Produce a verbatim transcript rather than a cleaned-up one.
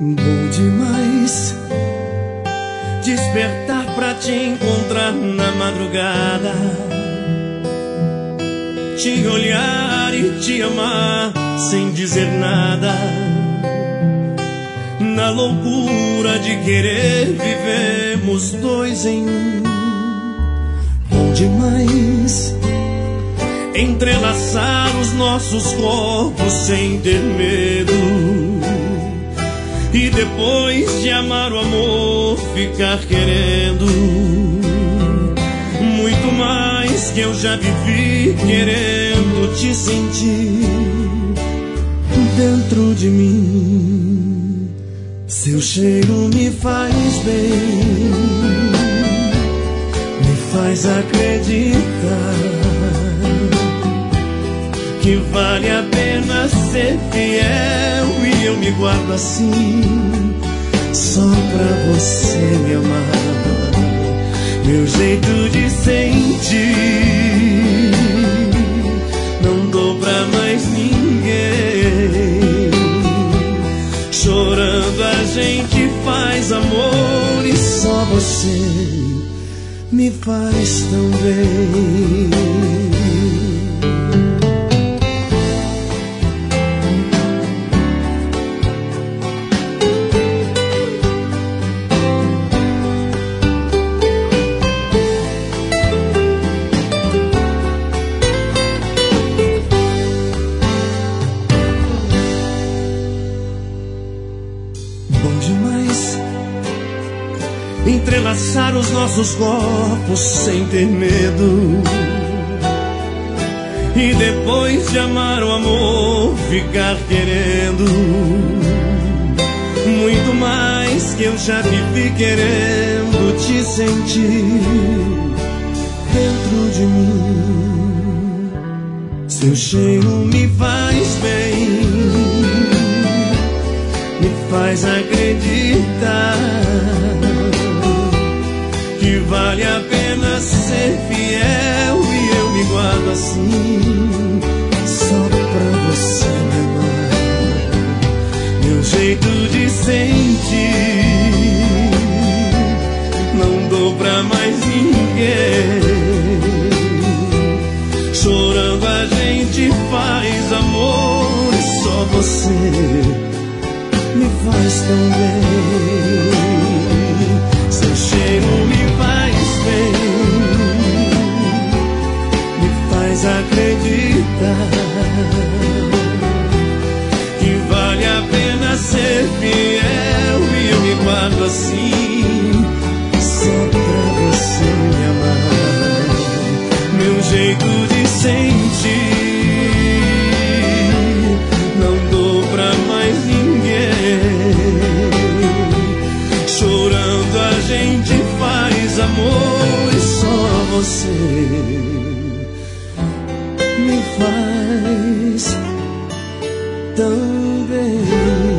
Bom demais despertar pra te encontrar na madrugada, te olhar e te amar sem dizer nada. Na loucura de querer vivemos dois em um. Bom demais entrelaçar os nossos corpos sem ter medo, e depois de amar o amor ficar querendo muito mais que eu já vivi, querendo te sentir dentro de mim. Seu cheiro me faz bem, me faz acreditar que vale a pena ser fiel, e eu me guardo assim só pra você me amar. Meu jeito de sentir não dou pra mais ninguém. Chorando a gente faz amor, e só você me faz tão bem. Bom demais entrelaçar os nossos corpos sem ter medo, e depois de amar o amor ficar querendo muito mais que eu já vivi, querendo te sentir dentro de mim. Seu cheiro me faz bem, me faz acreditar que vale a pena ser fiel, e eu me guardo assim só pra você me amar. Meu jeito de sentir não dou pra mais ninguém. Chorando a gente faz amor, e só você me faz tão bem. Seu cheiro me faz bem, me faz acreditar que vale a pena ser fiel, e eu me guardo assim só pra você me amar. Meu jeito de sentir não dou pra mais ninguém. Chorando a gente faz amor, e só você me faz tão bem.